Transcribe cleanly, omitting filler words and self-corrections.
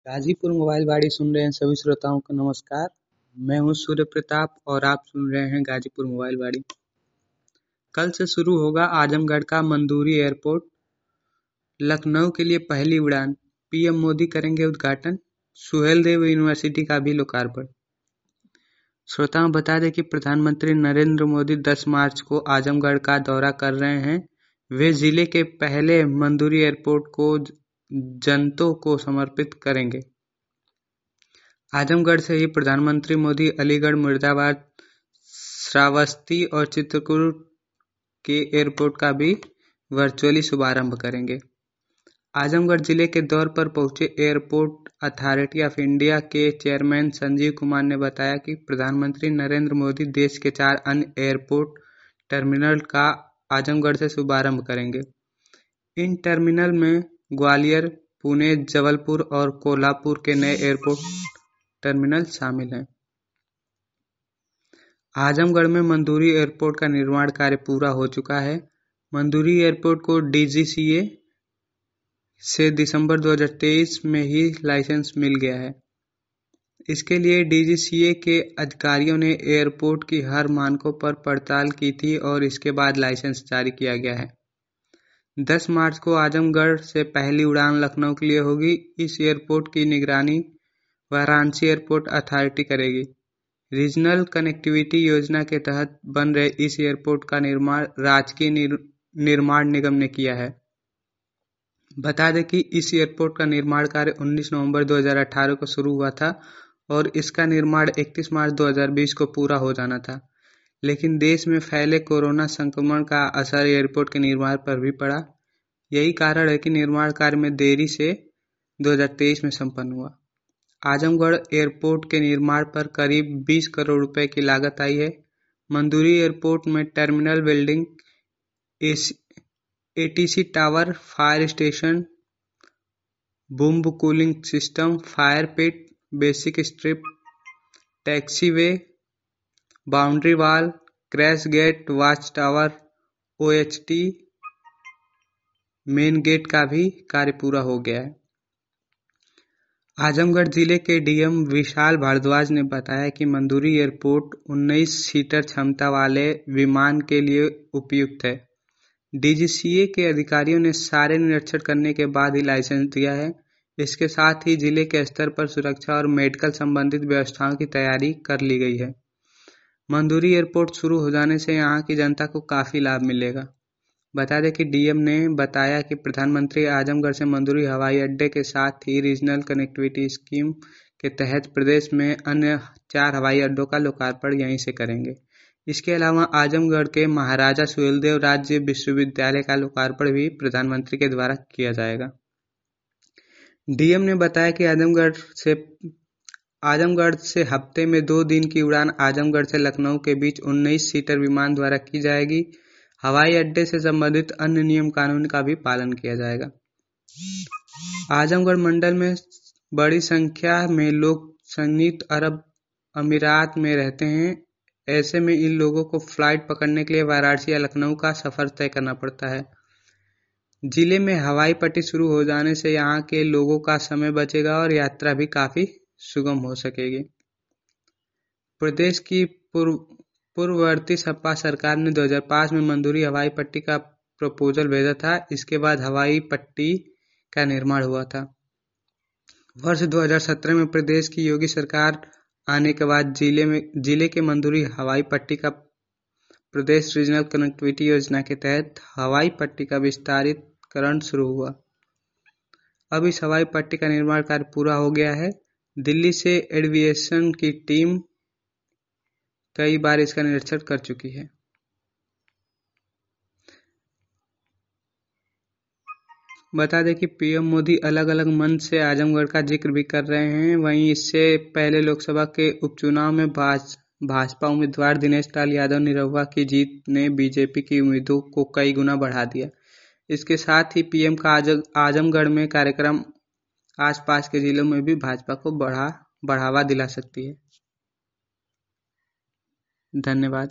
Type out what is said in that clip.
Ghazipur mobile वाड़ी सुन रहे हैं सभी श्रोताओं को नमस्कार। मैं हूं सूर्य प्रताप और आप सुन रहे हैं गाजीपुर मोबाइल वाड़ी। कल से शुरू होगा आजमगढ़ का मंदूरी एयरपोर्ट। लखनऊ के लिए पहली उड़ान, पीएम मोदी करेंगे उद्घाटन। सुहेलदेव यूनिवर्सिटी का भी लोकार्पण। श्रोताओं बता दें कि प्रधानमंत्री नरेंद्र मोदी 10 मार्च को आजमगढ़ का दौरा कर रहे हैं। वे जिले के पहले मंदूरी एयरपोर्ट को जनता को समर्पित करेंगे। आजमगढ़ से ही प्रधानमंत्री मोदी अलीगढ़, मुर्दाबाद, श्रावस्ती और चित्रकूट के एयरपोर्ट का भी वर्चुअली शुभारंभ करेंगे। आजमगढ़ जिले के दौर पर पहुंचे एयरपोर्ट अथॉरिटी ऑफ इंडिया के चेयरमैन संजीव कुमार ने बताया कि प्रधानमंत्री नरेंद्र मोदी देश के 4 अन्य एयरपोर्ट टर्मिनल का आजमगढ़ से शुभारंभ करेंगे। इन टर्मिनल में ग्वालियर, पुणे, जबलपुर और कोल्हापुर के नए एयरपोर्ट टर्मिनल शामिल हैं। आजमगढ़ में मंदूरी एयरपोर्ट का निर्माण कार्य पूरा हो चुका है। मंदूरी एयरपोर्ट को डीजीसीए से दिसंबर 2023 में ही लाइसेंस मिल गया है। इसके लिए डीजीसीए के अधिकारियों ने एयरपोर्ट की हर मानकों पर पड़ताल की थी और इसके बाद लाइसेंस जारी किया गया है। 10 मार्च को आजमगढ़ से पहली उड़ान लखनऊ के लिए होगी। इस एयरपोर्ट की निगरानी वाराणसी एयरपोर्ट अथॉरिटी करेगी। रीजनल कनेक्टिविटी योजना के तहत बन रहे इस एयरपोर्ट का निर्माण राजकीय निर्माण निगम ने किया है। बता दें कि इस एयरपोर्ट का निर्माण कार्य 19 नवंबर 2018 को शुरू हुआ था और इसका निर्माण 31 मार्च 2020 को पूरा हो जाना था, लेकिन देश में फैले कोरोना संक्रमण का असर एयरपोर्ट के निर्माण पर भी पड़ा। यही कारण है कि निर्माण कार्य में देरी से 2023 में संपन्न हुआ। आजमगढ़ एयरपोर्ट के निर्माण पर करीब 20 करोड़ रुपए की लागत आई है। मंदूरी एयरपोर्ट में terminal building, ATC tower, fire station, boom cooling system, fire pit, basic strip, taxiway, boundary wall, crash gate, watch tower, OHT, main gate का भी कार्य पूरा हो गया है। आजमगढ़ जिले के डीएम विशाल भारद्वाज ने बताया कि मंदूरी एयरपोर्ट 19 सीटर क्षमता वाले विमान के लिए उपयुक्त है। डीजीसीए के अधिकारियों ने सारे निरीक्षण करने के बाद ही लाइसेंस दिया है। इसके साथ ही जिले के स्तर पर सुरक्षा और मेडिकल संबंधित व्यवस्थाओं की तैयारी कर ली गई है। मंदूरी एयरपोर्ट शुरू हो जाने से यहाँ की जनता को काफी लाभ मिलेगा। बता दें कि डीएम ने बताया कि प्रधानमंत्री आजमगढ़ से मंदूरी हवाई अड्डे के साथ ही रीजनल कनेक्टिविटी स्कीम के तहत प्रदेश में अन्य 4 हवाई अड्डों का लोकार्पण यहीं से करेंगे। इसके अलावा आजमगढ़ के महाराजा सुहेलदेव राज्य विश्वविद्यालय का लोकार्पण भी प्रधानमंत्री के द्वारा किया जाएगा। डीएम ने बताया कि आजमगढ़ से हफ्ते में 2 दिन की उड़ान आजमगढ़ से लखनऊ के बीच 19 सीटर विमान द्वारा की जाएगी। हवाई अड्डे से संबंधित अन्य नियम कानून का भी पालन किया जाएगा। आजमगढ़ मंडल में बड़ी संख्या में लोग संयुक्त अरब अमीरात में रहते हैं। ऐसे में इन लोगों को फ्लाइट पकड़ने के लिए वाराणसी या लखनऊ का सफर तय करना पड़ता है। जिले में हवाई पट्टी शुरू हो जाने से यहाँ के लोगों का समय बचेगा और यात्रा भी काफी सुगम हो सकेगी। प्रदेश की पूर्ववर्ती सपा सरकार ने 2005 में मंदूरी हवाई पट्टी का प्रपोजल भेजा था। इसके बाद हवाई पट्टी का निर्माण हुआ था। वर्ष 2017 में प्रदेश की योगी सरकार आने के बाद जिले के मंदूरी हवाई पट्टी का प्रदेश रीजनल कनेक्टिविटी योजना के तहत हवाई पट्टी का विस्तारीकरण शुरू हुआ। अब इस हवाई पट्टी का निर्माण कार्य पूरा हो गया है। दिल्ली से एविएशन की टीम कई बार इसका निरीक्षण कर चुकी है। बता दें कि पीएम मोदी अलग अलग मंच से आजमगढ़ का जिक्र भी कर रहे हैं। वहीं इससे पहले लोकसभा के उपचुनाव में भाजपा उम्मीदवार दिनेश लाल यादव निरहुआ की जीत ने बीजेपी की उम्मीदों को कई गुना बढ़ा दिया। इसके साथ ही पीएम का आजमगढ़ में कार्यक्रम आसपास के जिलों में भी भाजपा को बढ़ावा दिला सकती है। धन्यवाद।